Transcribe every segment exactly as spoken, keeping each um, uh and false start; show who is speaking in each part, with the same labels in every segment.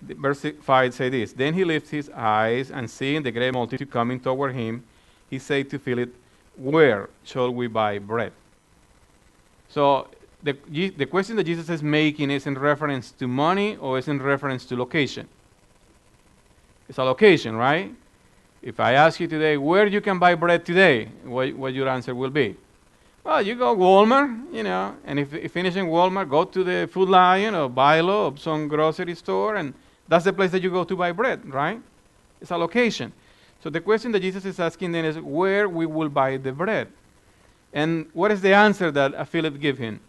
Speaker 1: Verse five say this, then he lifted his eyes, and seeing the great multitude coming toward him, he said to Philip, where shall we buy bread? So the, the question that Jesus is making is in reference to money or is in reference to location? It's a location, right? If I ask you today, where you can buy bread today, what, what your answer will be? Well, you go Walmart, you know, and if you finish in Walmart, go to the Food Lion or Bilo or some grocery store, and that's the place that you go to buy bread, right? It's a location. So the question that Jesus is asking then is where we will buy the bread. And what is the answer that Philip gave him?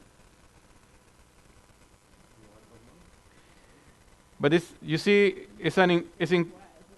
Speaker 1: But this, you see, it's an in, it's in,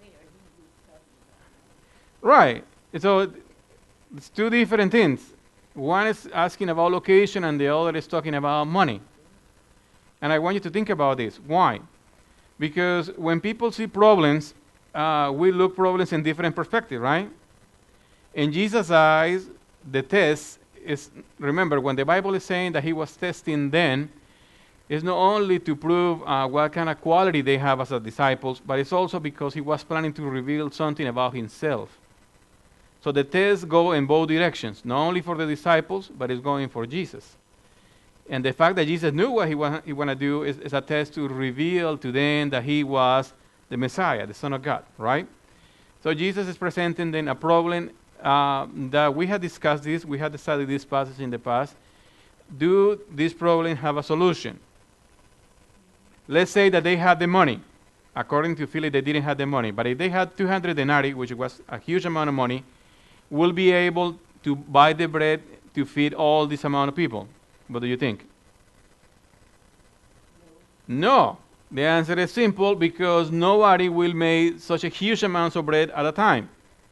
Speaker 1: right. So it's two different things. One is asking about location, and the other is talking about money. And I want you to think about this. Why? Because when people see problems, uh, we look problems in different perspectives, right? In Jesus' eyes, the test is, remember, when the Bible is saying that he was testing then, it's not only to prove uh, what kind of quality they have as a disciples, but it's also because he was planning to reveal something about himself. So the tests go in both directions, not only for the disciples, but it's going for Jesus. And the fact that Jesus knew what he wanted he to do is, is a test to reveal to them that he was the Messiah, the Son of God, right? So Jesus is presenting then a problem uh, that we had discussed this, we had studied this passage in the past. Do this problem have a solution? Let's say that they had the money. According to Philip, they didn't have the money. But if they had two hundred denarii, which was a huge amount of money, will be able to buy the bread to feed all this amount of people. What do you think? No. No. The answer is simple, because nobody will make such a huge amounts of bread at a time.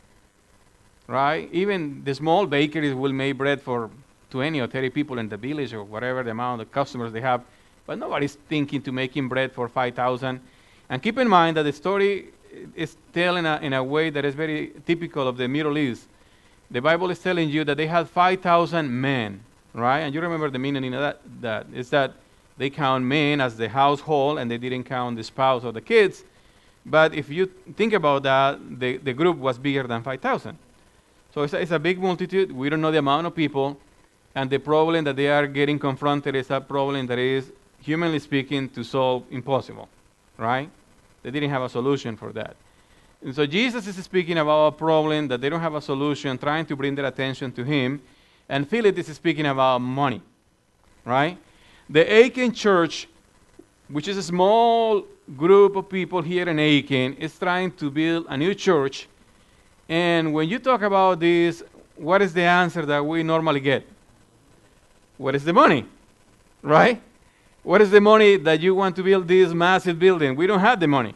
Speaker 1: Right? Even the small bakeries will make bread for twenty or thirty people in the village or whatever the amount of customers they have. But nobody's thinking to making bread for five thousand. And keep in mind that the story is telling a, in a way that is very typical of the Middle East. The Bible is telling you that they had five thousand men, right? And you remember the meaning of that, that is that they count men as the household, and they didn't count the spouse or the kids. But if you think about that, the, the group was bigger than five thousand. So it's a, it's a big multitude. We don't know the amount of people. And the problem that they are getting confronted is a problem that is, humanly speaking, to solve impossible, right? They didn't have a solution for that. And so Jesus is speaking about a problem that they don't have a solution, trying to bring their attention to him. And Philip is speaking about money, right? The Aiken church, which is a small group of people here in Aiken, is trying to build a new church. And when you talk about this, what is the answer that we normally get? What is the money, right? What is the money that you want to build this massive building? We don't have the money.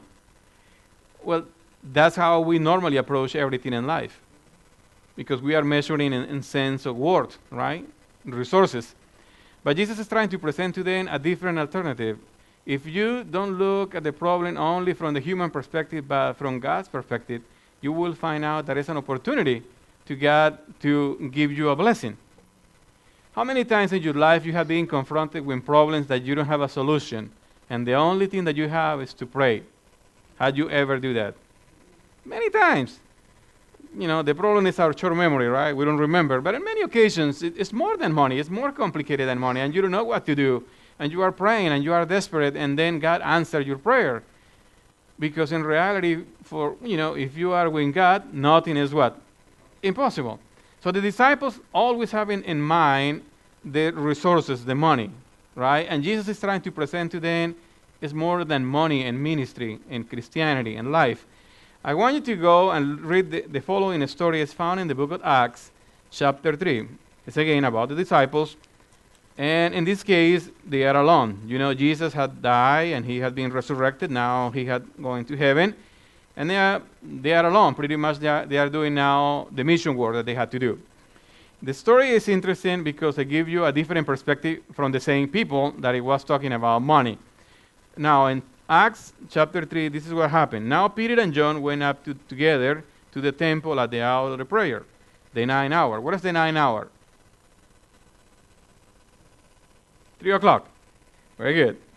Speaker 1: Well, that's how we normally approach everything in life, because we are measuring in, in sense of worth, right? Resources. But Jesus is trying to present to them a different alternative. If you don't look at the problem only from the human perspective, but from God's perspective, you will find out there is an opportunity to God to give you a blessing. How many times in your life you have been confronted with problems that you don't have a solution, and the only thing that you have is to pray? Had you ever do that? Many times. You know, the problem is our short memory, right? We don't remember. But on many occasions, it, it's more than money. It's more complicated than money, and you don't know what to do. And you are praying, and you are desperate, and then God answered your prayer. Because in reality, for, you know, if you are with God, nothing is what? Impossible. So the disciples always have in, in mind the resources, the money, right? And Jesus is trying to present to them it's more than money and ministry and Christianity and life. I want you to go and read the, the following story. It's found in the book of Acts, chapter three. It's again about the disciples. And in this case, they are alone. You know, Jesus had died and he had been resurrected. Now he had gone to heaven. And they are, they are alone. Pretty much they are, they are doing now the mission work that they had to do. The story is interesting because it gives you a different perspective from the same people that it was talking about money. Now, in Acts chapter three, this is what happened. Now Peter and John went up to, together to the temple at the hour of the prayer, the nine hour. What is the nine hour? Three o'clock. Very good.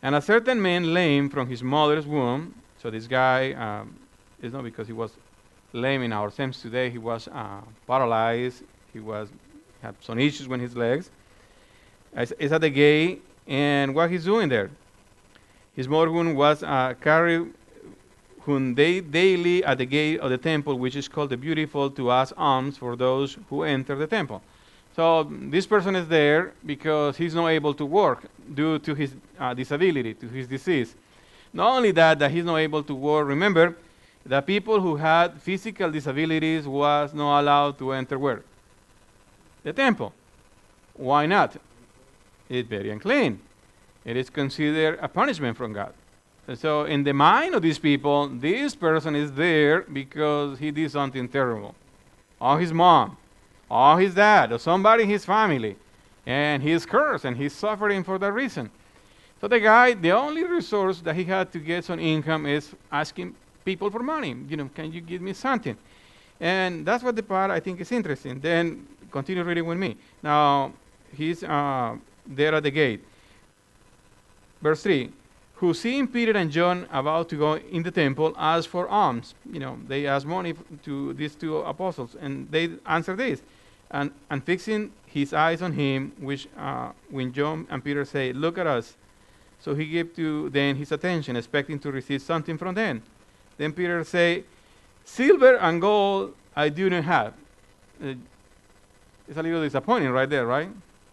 Speaker 1: And a certain man lame from his mother's womb. So this guy, um, it's not because he was lame in our sense today. He was uh, paralyzed. He was had some issues with his legs. Is is at the gate, and what he's doing there? His mother womb was uh, carried, whom they daily at the gate of the temple, which is called the Beautiful, to ask alms for those who enter the temple. So this person is there because he's not able to work due to his uh, disability, to his disease. Not only that, that he's not able to work. Remember, the people who had physical disabilities was not allowed to enter where? The temple. Why not? It's very unclean. It is considered a punishment from God. So in the mind of these people, this person is there because he did something terrible. Or his mom, or his dad, or somebody in his family. And he is cursed, and he's suffering for that reason. So the guy, the only resource that he had to get some income is asking people for money. You know, can you give me something? And that's what the part I think is interesting. Then continue reading with me. Now, he's uh, there at the gate. Verse three. Who seeing Peter and John about to go in the temple, asked for alms. You know, they asked money to these two apostles, and they answered this. And, and fixing his eyes on him, which uh, when John and Peter say, look at us. So he gave to them his attention, expecting to receive something from them. Then Peter say, silver and gold I do not have. Uh, it's a little disappointing right there, right?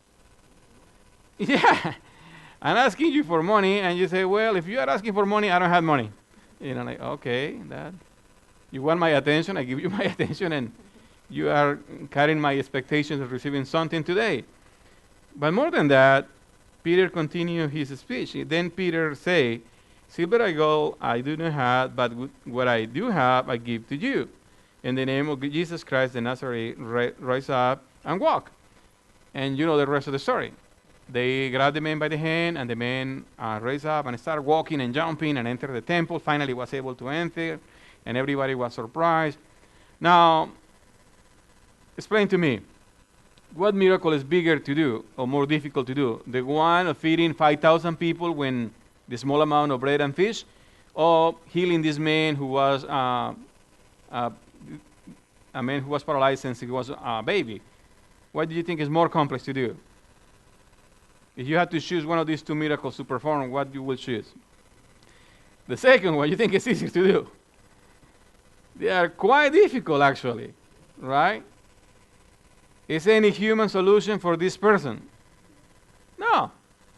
Speaker 1: Yeah. I'm asking you for money, and you say, well, if you are asking for money, I don't have money. You know, like, okay, that, you want my attention, I give you my attention, and you are carrying my expectations of receiving something today. But more than that, Peter continued his speech. Then Peter say, silver and gold I do not have, but what I do have I give to you. In the name of Jesus Christ the Nazarene, rise up and walk. And you know the rest of the story. They grabbed the man by the hand, and the man uh, raised up and started walking and jumping and entered the temple. Finally was able to enter, and everybody was surprised. Now, explain to me, what miracle is bigger to do or more difficult to do? The one of feeding five thousand people when the small amount of bread and fish, or healing this man who was uh, uh, a man who was paralyzed since he was a baby? What do you think is more complex to do? If you had to choose one of these two miracles to perform, what you will choose? The second one, you think it's easier to do. They are quite difficult, actually, right? Is any human solution for this person? No.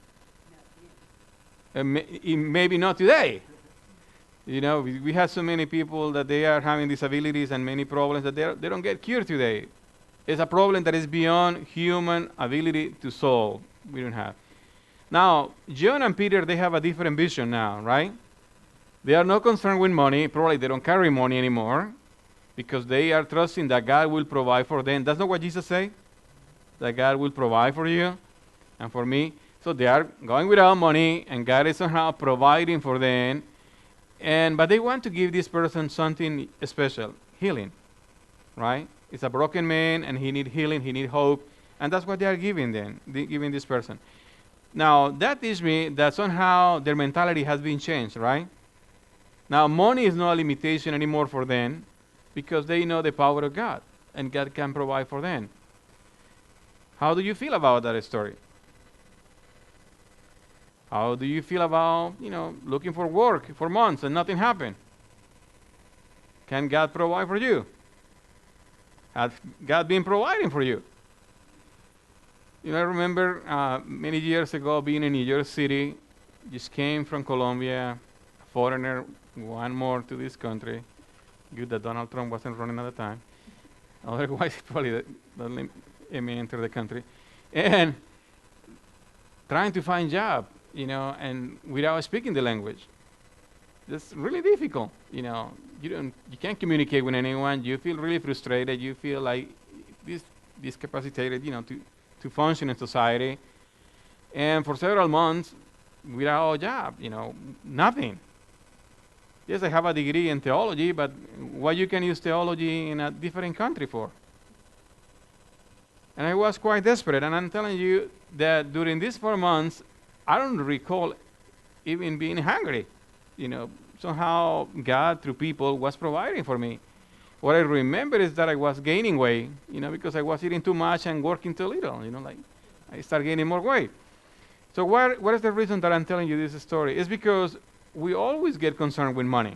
Speaker 1: Uh, may, maybe not today. You know, we, we have so many people that they are having disabilities and many problems that they, are, they don't get cured today. It's a problem that is beyond human ability to solve. We don't have. Now, John and Peter, they have a different vision now, right? They are not concerned with money. Probably they don't carry money anymore because they are trusting that God will provide for them. That's not what Jesus said? That God will provide for you and for me. So they are going without money, and God is somehow providing for them. And but they want to give this person something special, healing, right? It's a broken man, and he needs healing, he needs hope. And that's what they are giving them, giving this person. Now, that teaches me that somehow their mentality has been changed, right? Now, money is not a limitation anymore for them because they know the power of God, and God can provide for them. How do you feel about that story? How do you feel about, you know, looking for work for months and nothing happened? Can God provide for you? Has God been providing for you? You know, I remember uh, many years ago being in New York City, just came from Colombia, a foreigner, one more to this country. Good that Donald Trump wasn't running at the time. Otherwise, probably doesn't let me enter the country. And trying to find job, you know, and without speaking the language. It's really difficult, you know. You don't, you can't communicate with anyone. You feel really frustrated. You feel like this discapacitated, you know, to to function in society. And for several months, without a job, you know, nothing. Yes, I have a degree in theology, but what you can use theology in a different country for? And I was quite desperate, and I'm telling you that during these four months, I don't recall even being hungry. You know, somehow God, through people, was providing for me. What I remember is that I was gaining weight, you know, because I was eating too much and working too little, you know, like I started gaining more weight. So what, what is the reason that I'm telling you this story? It's because we always get concerned with money.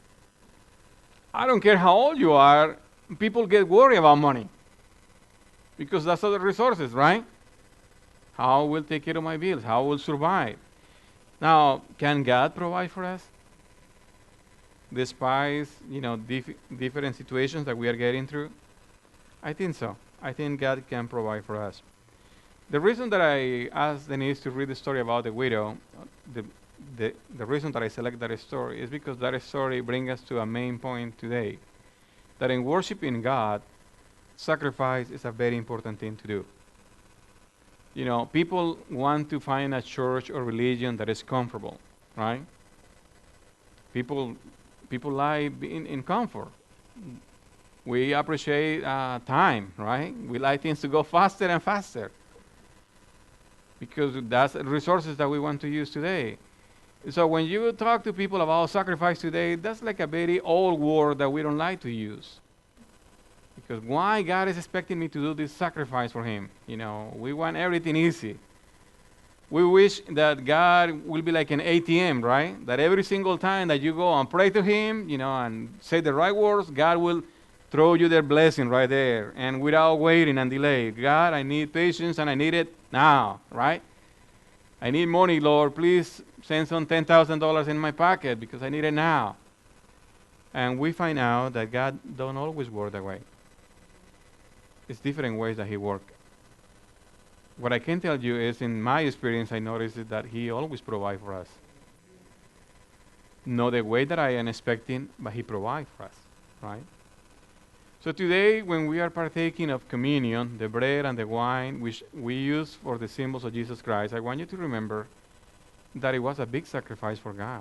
Speaker 1: I don't care how old you are, people get worried about money because that's other resources, right? How will take care of my bills? How will survive? Now, can God provide for us? Despite, you know, dif different situations that we are getting through? I think so. I think God can provide for us. The reason that I asked Denise to read the story about the widow, the, the, the reason that I select that story is because that story brings us to a main point today. That in worshiping God, sacrifice is a very important thing to do. You know, people want to find a church or religion that is comfortable, right? People, people like being in comfort. We appreciate uh, time, right? We like things to go faster and faster because that's resources that we want to use today. So when you talk to people about sacrifice today, that's like a very old word that we don't like to use. Because why God is expecting me to do this sacrifice for him? You know, we want everything easy. We wish that God will be like an A T M, right? That every single time that you go and pray to him, you know, and say the right words, God will throw you their blessing right there. And without waiting and delay. God, I need patience and I need it now, right? I need money, Lord. Please send some ten thousand dollars in my pocket because I need it now. And we find out that God don't always work that way. It's different ways that he works. What I can tell you is, in my experience, I noticed is that he always provides for us. Not the way that I am expecting, but he provides for us, right? So today, when we are partaking of communion, the bread and the wine, which we use for the symbols of Jesus Christ, I want you to remember that it was a big sacrifice for God.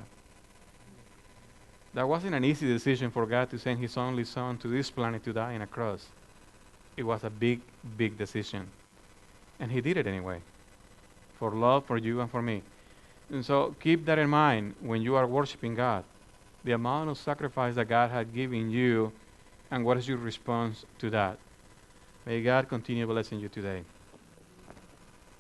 Speaker 1: That wasn't an easy decision for God to send his only son to this planet to die on a cross. It was a big, big decision. And he did it anyway, for love, for you, and for me. And so keep that in mind when you are worshiping God. The amount of sacrifice that God had given you, and what is your response to that. May God continue blessing you today.